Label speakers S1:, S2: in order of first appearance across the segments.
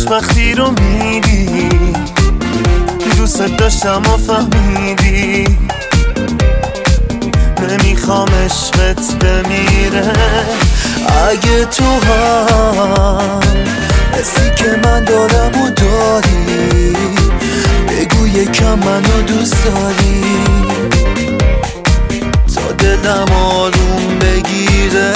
S1: خوشبختی رو میدی، دوست داشتم و فهمیدی، نمیخوام عشقت بمیره. اگه تو هم حسی که من دارم و داری، بگو یکم منو دوست داری تا دلم آروم بگیره.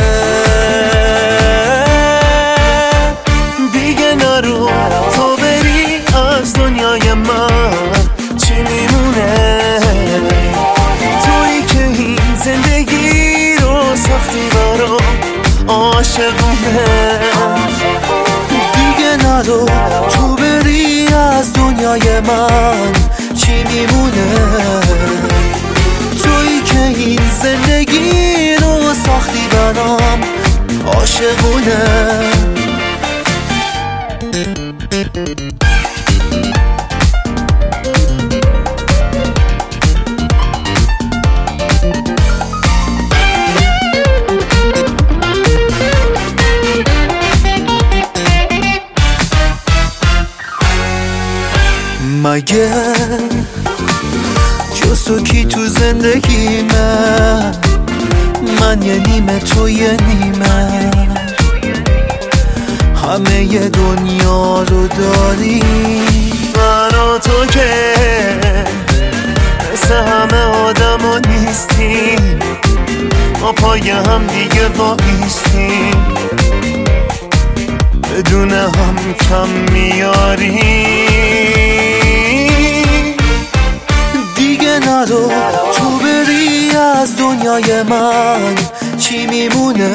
S1: دیگه نرو تو بری از دنیای من، چی میمونه؟ تویی که این زندگی رو ساختی برام، عاشقونه. دیگه نرو تو بری از دنیای من، چی میمونه؟ تویی که این زندگی رو ساختی برام، عاشقونه. مگه جز تو کی تو زندگی من یه نیمه تو یه نیمه، همه ی دنیا رو داری. من و تو که مثل همه آدم ها نیستیم، ما پای هم دیگه وایستیم، بدون هم کم میاریم. دیگه نرو تو بری از دنیای من، چی میمونه؟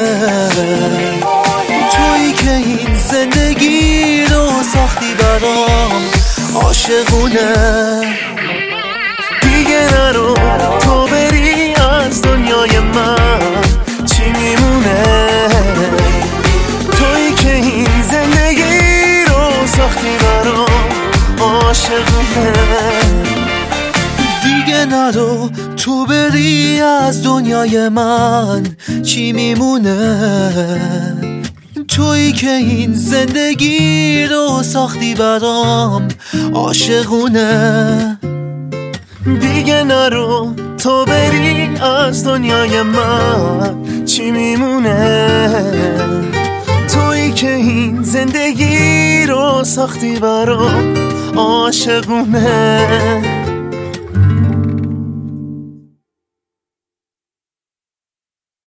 S1: تویی که این زندگی رو ساختی برام، عاشقونه. دیگه نرو تو بری از دنیای من، چی میمونه؟ تویی که این زندگی رو ساختی برام، عاشقونه. دیگه نرو تو بری از دنیای من، چی میمونه؟ تویی که این زندگی رو ساختی برام، عاشقونه. دیگه نرو تو بری از دنیای من، چی میمونه؟ تویی که این زندگی رو ساختی برام، عاشقونه.